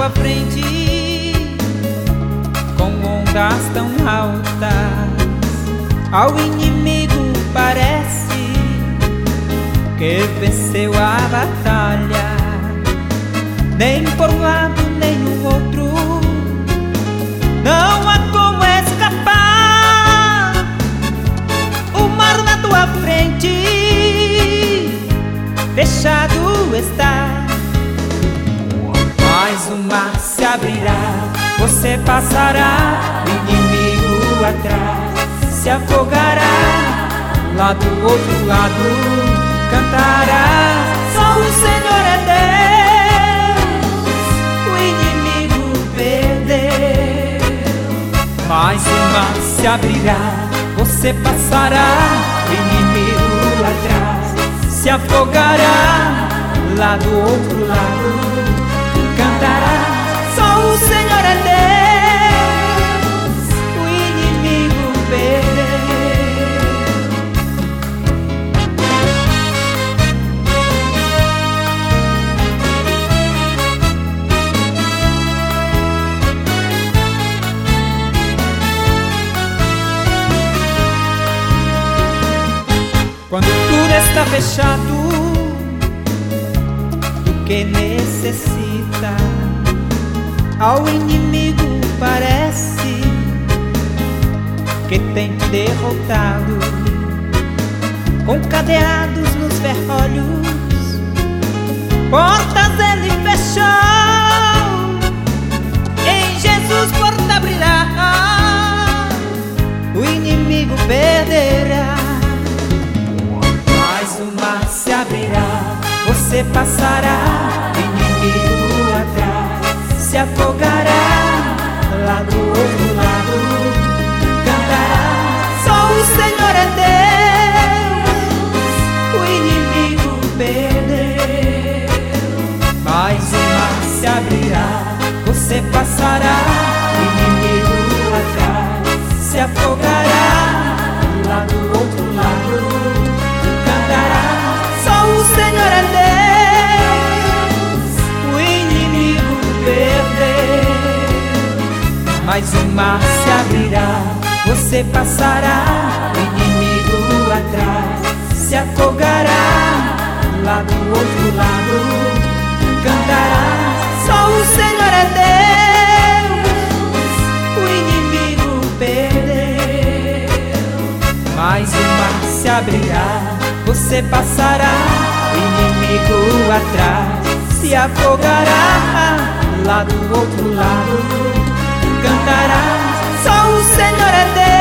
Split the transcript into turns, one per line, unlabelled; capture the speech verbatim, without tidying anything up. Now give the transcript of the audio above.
tua frente com ondas tão altas. Ao inimigo parece que venceu a batalha. Nem por um lado nem no outro não há como escapar. O mar na tua frente fechado está, mas o mar se abrirá. Você passará, o inimigo atrás se afogará. Lá do outro lado cantará: só o Senhor é Deus, o inimigo perdeu. Mas o mar se abrirá, você passará, o inimigo atrás se afogará. Lá do outro lado cantará: só o Senhor é Deus, o inimigo perdeu. Quando tudo está fechado, o que necessita, ao inimigo parece que tem derrotado. Com cadeados nos ferrolhos, portas ele fechou. Em Jesus porta abrirá, o inimigo perderá. Mas o mar se abrirá, você passará, o inimigo atrás se afogará. Lá do outro lado cantará: só o Senhor é Deus, o inimigo perdeu. Mas o mar se abrirá, você passará, o inimigo atrás se afogará. Lá do outro lado cantará: só o Senhor é Deus, o inimigo perdeu. Mas o mar se abrirá, você passará, o inimigo atrás se afogará. Lá do outro lado cantará: só o Senhor é Deus, o inimigo perdeu. Mas o mar se abrirá, você passará, o inimigo atrás se afogará. Lá do outro lado cantará: só o Senhor é Deus,